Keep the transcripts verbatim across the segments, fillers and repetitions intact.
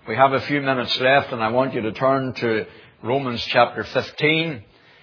We have a few minutes left, and I want you to turn to Romans chapter fifteen.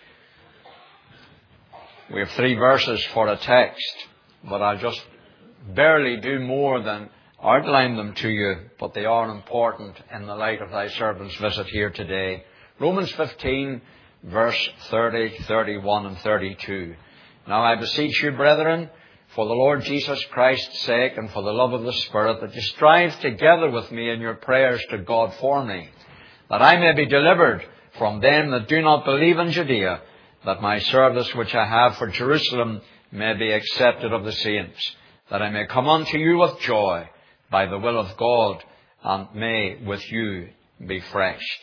We have three verses for a text, but I'll just barely do more than outline them to you, but they are important in the light of thy servant's visit here today. Romans fifteen, verse thirty, thirty-one, and thirty-two. Now I beseech you, brethren, for the Lord Jesus Christ's sake and for the love of the Spirit, that you strive together with me in your prayers to God for me, that I may be delivered from them that do not believe in Judea, that my service which I have for Jerusalem may be accepted of the saints, that I may come unto you with joy by the will of God, and may with you be refreshed.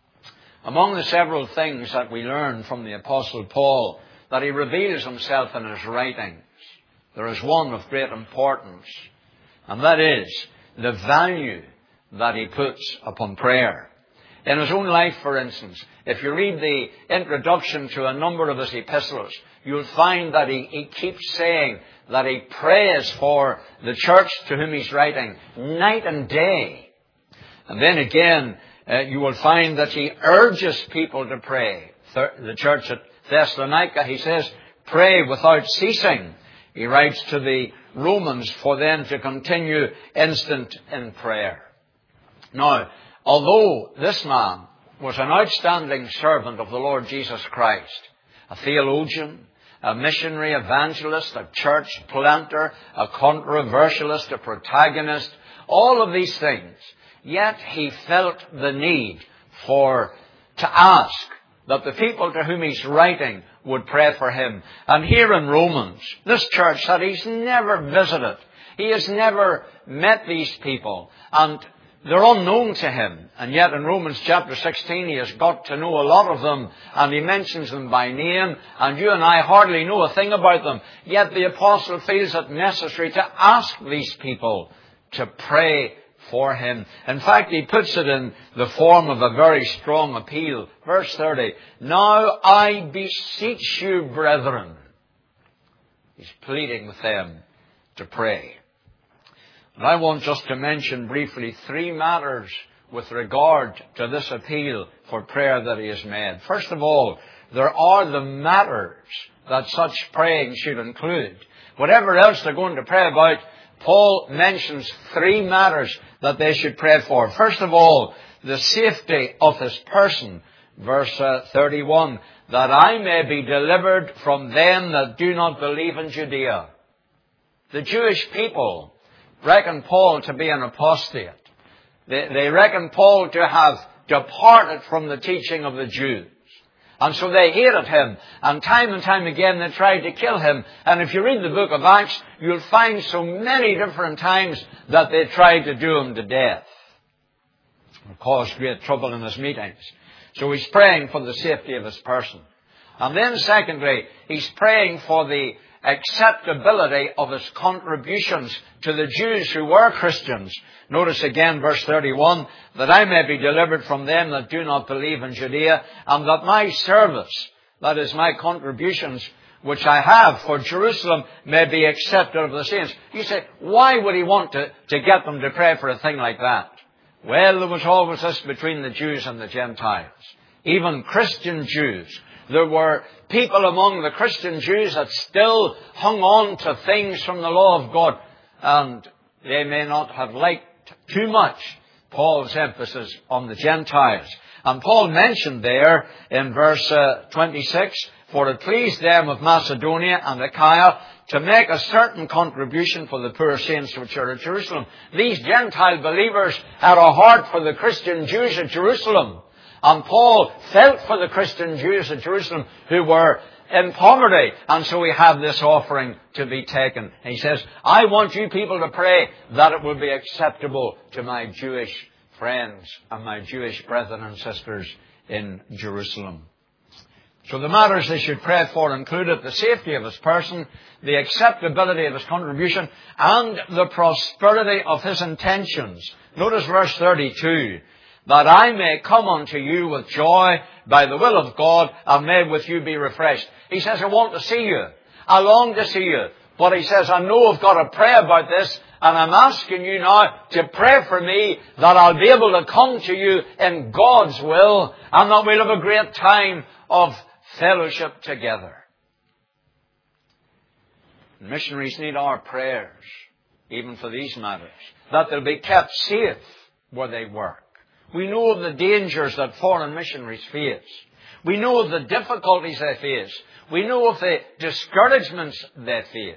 Among the several things that we learn from the Apostle Paul, that he reveals himself in his writings, there is one of great importance, and that is the value that he puts upon prayer. In his own life, for instance, if you read the introduction to a number of his epistles, you'll find that he, he keeps saying that he prays for the church to whom he's writing night and day. And then again, uh, you will find that he urges people to pray. The church at Thessalonica, he says, pray without ceasing. He writes to the Romans for them to continue instant in prayer. Now, although this man was an outstanding servant of the Lord Jesus Christ, a theologian, a missionary evangelist, a church planter, a controversialist, a protagonist, all of these things, yet he felt the need for, to ask that the people to whom he's writing would pray for him. And here in Romans, this church that he's never visited, he has never met these people, and they're unknown to him. And yet in Romans chapter sixteen, he has got to know a lot of them, and he mentions them by name, and you and I hardly know a thing about them. Yet the apostle feels it necessary to ask these people to pray for him. In fact, he puts it in the form of a very strong appeal. Verse thirty, now I beseech you, brethren. He's pleading with them to pray. And I want just to mention briefly three matters with regard to this appeal for prayer that he has made. First of all, there are the matters that such praying should include. Whatever else they're going to pray about, Paul mentions three matters that they should pray for. First of all, the safety of his person. Verse uh, thirty-one, that I may be delivered from them that do not believe in Judea. The Jewish people reckon Paul to be an apostate. They, they reckon Paul to have departed from the teaching of the Jews. And so they hated him, and time and time again they tried to kill him. And if you read the book of Acts, you'll find so many different times that they tried to do him to death. It caused great trouble in his meetings. So he's praying for the safety of his person. And then secondly, he's praying for the acceptability of his contributions to the Jews who were Christians. Notice again verse thirty-one, that I may be delivered from them that do not believe in Judea, and that my service, that is my contributions, which I have for Jerusalem, may be accepted of the saints. You say, why would he want to, to get them to pray for a thing like that? Well, there was always this between the Jews and the Gentiles. Even Christian Jews. There were people among the Christian Jews that still hung on to things from the law of God, and they may not have liked too much Paul's emphasis on the Gentiles. And Paul mentioned there in verse uh, twenty-six, for it pleased them of Macedonia and Achaia to make a certain contribution for the poor saints which are at Jerusalem. These Gentile believers had a heart for the Christian Jews at Jerusalem. And Paul felt for the Christian Jews at Jerusalem who were in poverty. And so we have this offering to be taken. And he says, I want you people to pray that it will be acceptable to my Jewish friends and my Jewish brethren and sisters in Jerusalem. So the matters they should pray for included the safety of his person, the acceptability of his contribution, and the prosperity of his intentions. Notice verse thirty-two. That I may come unto you with joy by the will of God, and may with you be refreshed. He says, I want to see you. I long to see you. But he says, I know I've got to pray about this, And I'm asking you now to pray for me that I'll be able to come to you in God's will and that we'll have a great time of fellowship together. Missionaries need our prayers, even for these matters, that they'll be kept safe where they work. We know of the dangers that foreign missionaries face. We know of the difficulties they face. We know of the discouragements they face.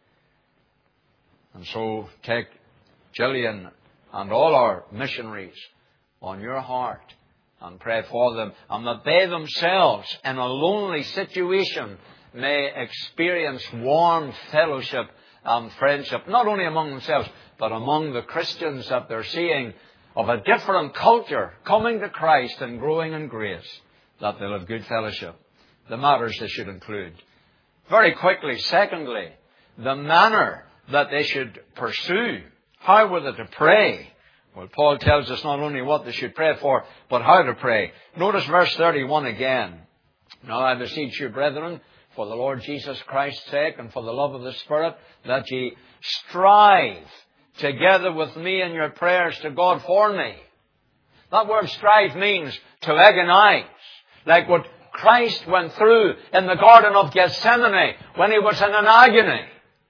And so take Gillian and all our missionaries on your heart and pray for them, and that they themselves, in a lonely situation, may experience warm fellowship and friendship, not only among themselves, but among the Christians that they're seeing of a different culture coming to Christ and growing in grace, that they'll have good fellowship. The matters they should include. Very quickly, secondly, the manner that they should pursue. How were they to pray? Well, Paul tells us not only what they should pray for, but how to pray. Notice verse thirty-one again. Now I beseech you, brethren, for the Lord Jesus Christ's sake and for the love of the Spirit, that ye strive together with me in your prayers to God for me. That word strive means to agonize, like what Christ went through in the Garden of Gethsemane when he was in an agony.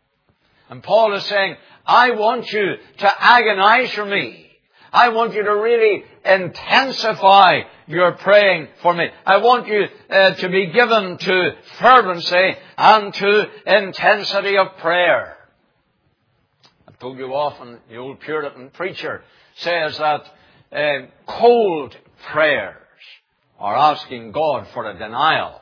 And Paul is saying, I want you to agonize for me. I want you to really intensify your praying for me. I want you uh, to be given to fervency and to intensity of prayer. I've told you often, the old Puritan preacher says that uh, cold prayers are asking God for a denial.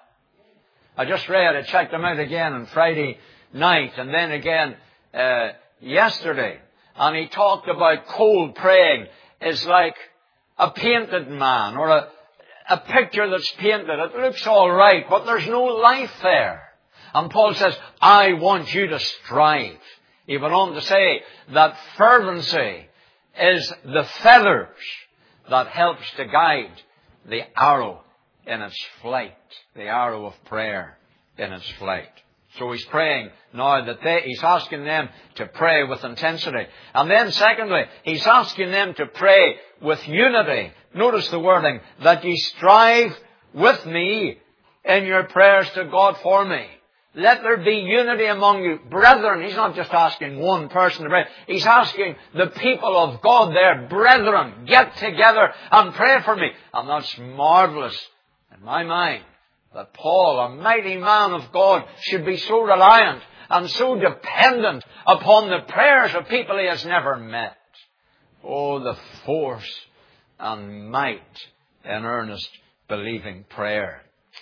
I just read, I checked them out again on Friday night and then again uh, yesterday. And he talked about cold praying is like a painted man or a, a picture that's painted. It looks all right, but there's no life there. And Paul says, I want you to strive. He went on to say that fervency is the feathers that helps to guide the arrow in its flight, the arrow of prayer in its flight. So he's praying now that they, he's asking them to pray with intensity. And then secondly, he's asking them to pray with unity. Notice the wording, that ye strive with me in your prayers to God for me. Let there be unity among you. Brethren, he's not just asking one person to pray. He's asking the people of God there, brethren, get together and pray for me. And that's marvelous in my mind, that Paul, a mighty man of God, should be so reliant and so dependent upon the prayers of people he has never met. Oh, the force and might in earnest believing prayer.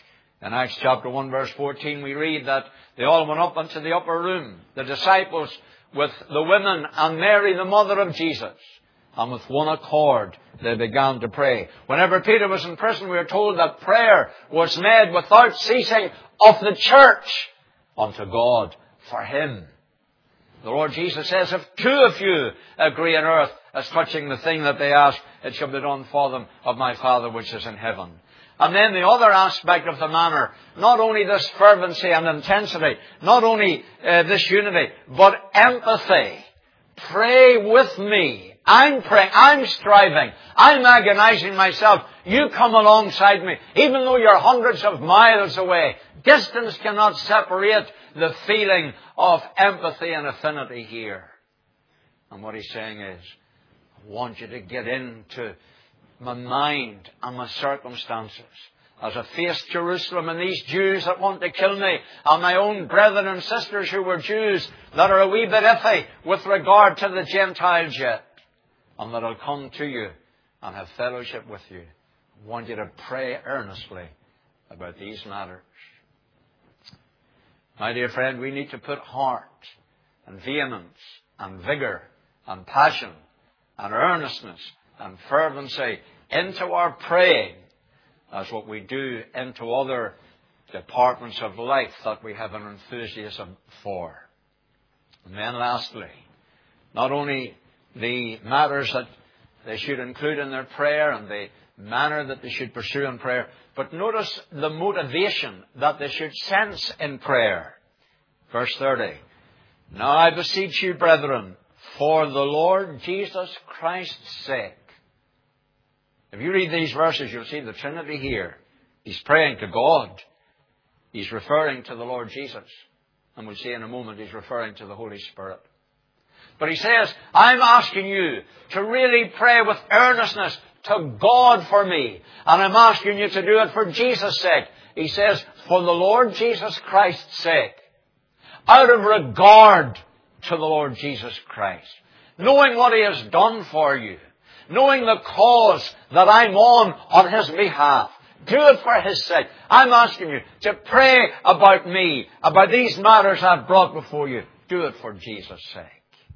In Acts chapter one verse fourteen we read that they all went up into the upper room, the disciples with the women and Mary the mother of Jesus. And with one accord they began to pray. Whenever Peter was in prison, we are told that prayer was made without ceasing of the church unto God for him. The Lord Jesus says, if two of you agree on earth as touching the thing that they ask, it shall be done for them of my Father which is in heaven. And then the other aspect of the manner, not only this fervency and intensity, not only uh, this unity, but empathy. Pray with me. I'm praying, I'm striving, I'm agonizing myself. You come alongside me, even though you're hundreds of miles away. Distance cannot separate the feeling of empathy and affinity here. And what he's saying is, I want you to get into my mind and my circumstances. As I face Jerusalem and these Jews that want to kill me, and my own brethren and sisters who were Jews that are a wee bit iffy with regard to the Gentiles yet, and that I'll come to you and have fellowship with you. I want you to pray earnestly about these matters. My dear friend, we need to put heart and vehemence and vigour and passion and earnestness and fervency into our praying as what we do into other departments of life that we have an enthusiasm for. And then lastly, not only the matters that they should include in their prayer and the manner that they should pursue in prayer, but notice the motivation that they should sense in prayer. Verse thirty. Now I beseech you, brethren, for the Lord Jesus Christ's sake. If you read these verses, you'll see the Trinity here. He's praying to God. He's referring to the Lord Jesus. And we'll see in a moment he's referring to the Holy Spirit. But he says, I'm asking you to really pray with earnestness to God for me. And I'm asking you to do it for Jesus' sake. He says, for the Lord Jesus Christ's sake. Out of regard to the Lord Jesus Christ. Knowing what He has done for you. Knowing the cause that I'm on on His behalf. Do it for His sake. I'm asking you to pray about me, about these matters I've brought before you. Do it for Jesus' sake.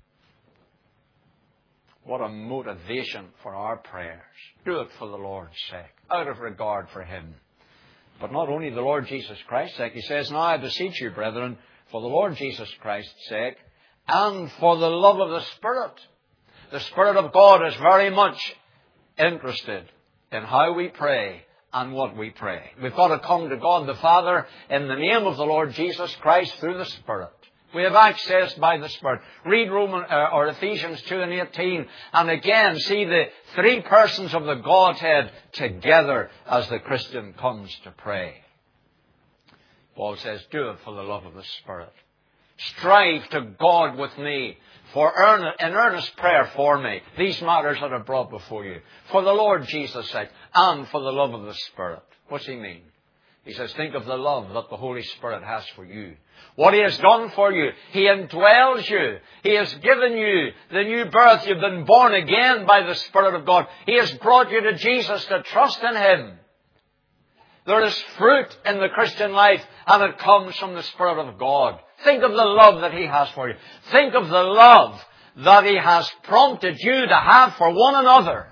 What a motivation for our prayers. Do it for the Lord's sake, out of regard for Him. But not only the Lord Jesus Christ's sake. He says, now I beseech you, brethren, for the Lord Jesus Christ's sake, and for the love of the Spirit. The Spirit of God is very much interested in how we pray and what we pray. We've got to come to God the Father in the name of the Lord Jesus Christ through the Spirit. We have access by the Spirit. Read Roman, uh, or Ephesians two and eighteen, and again see the three persons of the Godhead together as the Christian comes to pray. Paul says, do it for the love of the Spirit. Strive to God with me for earnest, in earnest prayer for me, these matters that are brought before you, for the Lord Jesus' sake, and for the love of the Spirit. What's he mean? He says, think of the love that the Holy Spirit has for you. What He has done for you. He indwells you. He has given you the new birth. You've been born again by the Spirit of God. He has brought you to Jesus to trust in Him. There is fruit in the Christian life, and it comes from the Spirit of God. Think of the love that He has for you. Think of the love that He has prompted you to have for one another.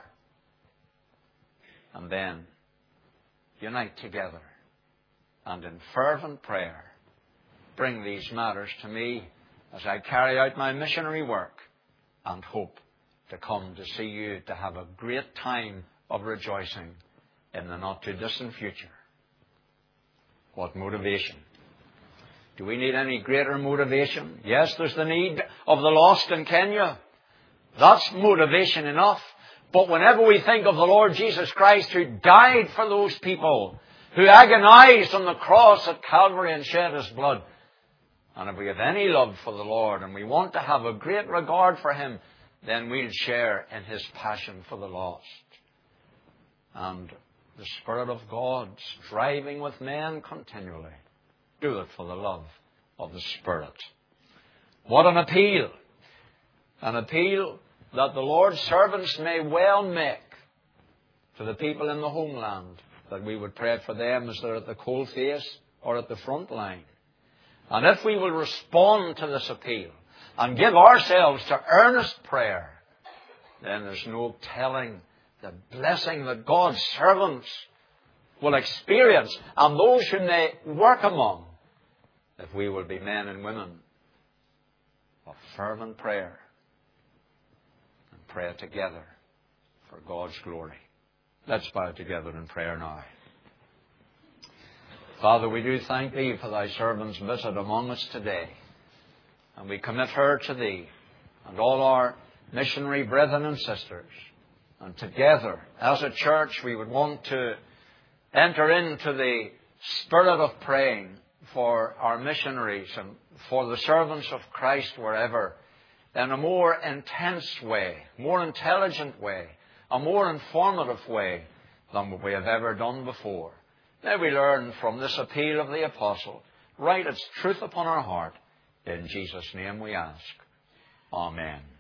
And then unite together and in fervent prayer bring these matters to me as I carry out my missionary work and hope to come to see you, to have a great time of rejoicing in the not too distant future. What motivation! Do we need any greater motivation? Yes, there's the need of the lost in Kenya. That's motivation enough. But whenever we think of the Lord Jesus Christ who died for those people, who agonized on the cross at Calvary and shed His blood, and if we have any love for the Lord and we want to have a great regard for Him, then we'll share in His passion for the lost. And the Spirit of God striving with men continually. Do it for the love of the Spirit. What an appeal! An appeal that the Lord's servants may well make to the people in the homeland, that we would pray for them as they're at the coal face or at the front line. And if we will respond to this appeal and give ourselves to earnest prayer, then there's no telling the blessing that God's servants will experience and those whom they work among, if we will be men and women of fervent prayer and pray together for God's glory. Let's bow together in prayer now. Father, we do thank Thee for Thy servant's visit among us today. And we commit her to Thee and all our missionary brethren and sisters. And together, as a church, we would want to enter into the spirit of praying for our missionaries and for the servants of Christ wherever, in a more intense way, more intelligent way, a more informative way than we have ever done before. May we learn from this appeal of the Apostle, write its truth upon our heart. In Jesus' name we ask. Amen.